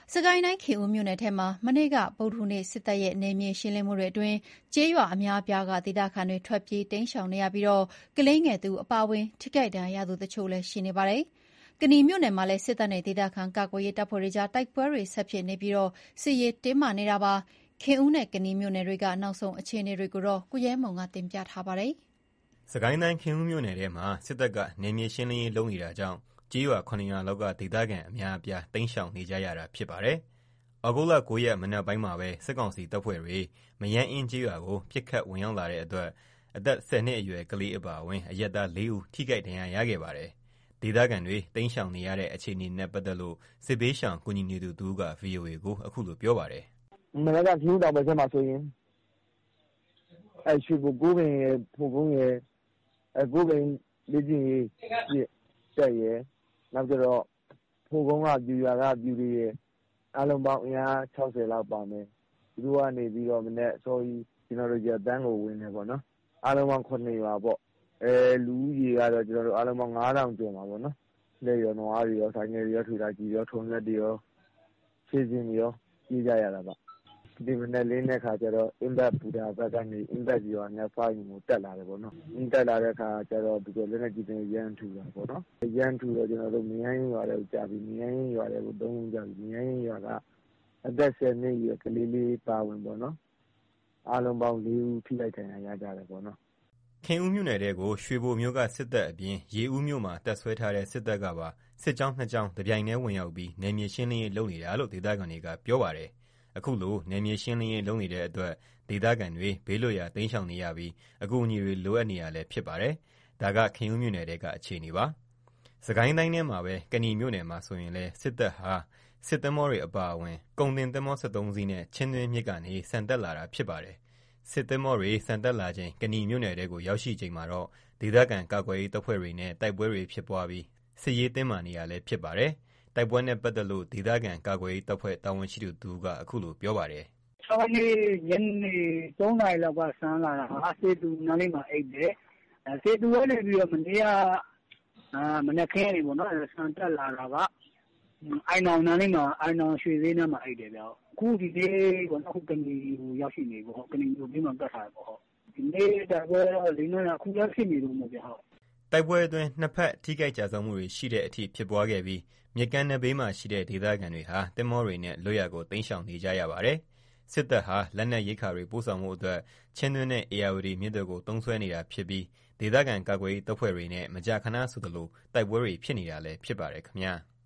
စကိုင်းတိုင်းခင်ဦးမြို့နယ်ထဲမှာမနေ့ကဗုဒ္ဓဟူးနေ့စစ်တပ်ရဲ့နယ်မြေရှင်းလင်းမှုတွေအတွင်းကျေးရွာအများအပြားကဒေသခံတွေထွက်ပြေးတိမ်းရှောင်နေရပြီးကလေးငယ်တစ်ဦးအပါအဝင်ထိခိုက်ဒဏ်ရာရသူတချို့လည်းရှိနေပါတယ်။ကနီမြို့နယ်မှာလည်းစစ်တပ်နဲ့ဒေသခံကာကွယ်ရေးတပ်ဖွဲ့တွေကြားတိုက်ပွဲတွေဆက်ဖြစ်နေပြီးစစ်ရေးတင်းမာနေတာပါ။ခင်ဦးနဲ့ကနီမြို့နယ်တွေကနောက်ဆုံးအခြေအနေတွေကိုကိုရဲမွန်ကတင်ပြထားပါတယ်။စစ်ကိုင်းတိုင်းခင်ဦးမြို့နယ်ထဲမှာစစ်တပ်ကနယ်မြေရှင်းလင်းရေးလုပ်နေတာကြောင့်ကျေးရွာ7 ရွာလောက်ကဒေသခံအများအပြားတိမ်းရှောင်နေကြရတာဖြစ်ပါတယ်။ဩဂုတ်လ 9 ရက်မနက်ပိုင်းမှာပဲစစ်ကောင်စီတပ်ဖွဲ့တွေမရမ်းအင်းကျေးရွာကိုပစ်ခတ်ဝင်ရောက်လာတဲ့အတွက်အသက် 10 နှစ်အရွယ်ကလေးအပါအဝင်အရပ်သား 4 ဦးထိခိုက်ဒဏ်ရာရခဲ့ပါတယ်။ဒေသခံတွေတိမ်းရှောင်နေရတဲ့အခြေအနေနဲ့ပတ်သက်လို့စစ်ဘေးရှောင်ကူညီနေသူတဦးက VOA ကိုအခုလိုပြောပါတယ်။မနက်ကခင်ဦးတောင်ဘက်ထဲမှာဆိုရင်ရွှေဘိုကိုးပင်ရဲ့ဖို့ကုန်းရဲ့ကိုးပင်လေ့ကျင့်ရေးတက်ရဲ့နောက်ကျတော့ဖို့ကုန်းကပြူရွာကပြူတွေရဲ့အားလုံးပေါင်းအင်အား60လောက်ပါမယ်။သူတို့ကနေပြီးတော့မနေ့အစောကြီးကျွန်တော်တို့ရတန်းကိုဝင်နေပေါ့နော်။အားလုံးပေါင်း9 ရွာပေါ့။လူဦးရေကတော့ကျွန်တော်တို့အားလုံးပေါင်း9000ကျော်ပါပေါ့နော်။လက်ရောနွားတွေရောဆိုင်ငယ်တွေရောထွေလာကြီးရောထုံရက်တွေရောခြေစင်တွေရောကြီးကြရတာပါ။ဒီမနေ့လေးနဲ့ခါကျတော့အင်ဘတ်ပူတာဘက်ကနေအင်ဘတ်ရွာနဲ့ဖိုင်းကိုတက်လာတယ်ပေါ့နော်။တက်လာတဲ့ခါကျတော့ဒီလက်နဲ့ကြည့်တဲ့ရန်ထူတာပေါ့နော်။ရန်ထူတော့ကျွန်တော်တို့မြန်းရွာတွေကိုကြာပြီးမြန်းရွာတွေကို3 ဦးကြာပြီးမြန်းရွာကအသက် 10 နှစ်အရွယ်ကလေးလေးပါဝင်ပေါ့နော်။အားလုံးပေါင်း 4 ဦးထိခိုက်ဒဏ်ရာရကြတယ်ပေါ့နော်။ခင်ဦးမြို့နယ်ထဲကိုရွှေဘိုမြို့ကစစ်တပ်အပြင်ရေဦးမြို့မှာတပ်စွဲထားတဲ့စစ်တပ်ကပါစစ်ကြောင်း 2 ကြောင်းတပြိုင်တည်းဝင်ရောက်ပြီးနယ်မြေရှင်းလင်းရေးလုပ်နေတာလို့ဒေသခံတွေကပြောပါတယ်။အခုလိုနယ်မြေရှင်းလင်းရေးလုပ်နေတဲ့အတွက်ဒေသခံတွေဘေးလွတ်ရာတိမ်းရှောင်နေရပြီးအကူအညီတွေလိုအပ်နေရလည်းဖြစ်ပါတယ်။ဒါကခင်ဦးမြို့နယ်ထဲကအခြေအနေပါ။စစ်ကိုင်းတိုင်းထဲမှာပဲကနီမြို့နယ်မှာဆိုရင်လည်းစစ်တပ်ဟာစစ်သင်္ဘောတွေအပါအဝင်ကုန်တင်သင်္ဘော 13 စီးနဲ့ချင်းတွင်းမြစ်ကနေဆန်တက်လာတာဖြစ်ပါတယ်။စစ်သင်္ဘောတွေဆန်တက်လာချိန်ကနီမြို့နယ်ထဲကိုရောက်ရှိချိန်မှာတော့ဒေသခံကာကွယ်ရေးတပ်ဖွဲ့တွေနဲ့တိုက်ပွဲတွေဖြစ်ပွားပြီးစစ်ရေးတင်းမာနေရလည်းဖြစ်ပါတယ်။တိုက်ပွဲနဲ့ပတ်သက်လို့ဒေသခံကာကွယ်ရေးတပ်ဖွဲ့တာဝန်ရှိသူတဦးကအခုလိုပြောပါတယ်။6 ရက်ညနေ 3 နာရီလောက်ကဆန်းလာတာဟာစေတူနားလေးမှာအိတ်တယ်။စေတူကနေပြီးတော့မနေ့ကမနေ့ကလေးပေါ့နော်ဆန်တက်လာတာကအိုင်နောင်နားလေးမှာအိုင်နောင်ရွှေသေးနားမှာအိတ်တယ်ဗျ။အခုဒီနေ့ကတော့အခုကနီကိုရောက်ရှိနေပေါ့။ကနီကိုပြီးမှတက်ထားတယ်ပေါ့။ဒီနေ့တိုက်ပွဲတော့လေးနာအခုလည်းဖြစ်နေလို့မို့ဗျ။တိုက်ပွဲအတွင်းနှစ်ဖက်ထိခိုက်ကြဆုံးမှုတွေရှိတဲ့အထိဖြစ်ပွားခဲ့ပြီးမြစ်ကမ်းနဘေးမှာရှိတဲ့ဒေသခံတွေဟာသင်္ဘောတွေနဲ့လွတ်ရာကိုတိမ်းရှောင်နေကြရပါတယ်။စစ်တပ်ဟာလက်နက်ရိက္ခာတွေပို့ဆောင်မှုအတွက်ချင်းတွင်းနဲ့ဧရာဝတီမြစ်တို့ကိုသုံးစွဲနေတာဖြစ်ပြီးဒေသခံကာကွယ်ရေးတပ်ဖွဲ့တွေနဲ့မကြာခဏဆိုသလိုတိုက်ပွဲတွေဖြစ်နေတာလည်းဖြစ်ပါတယ်ခင်ဗျာ။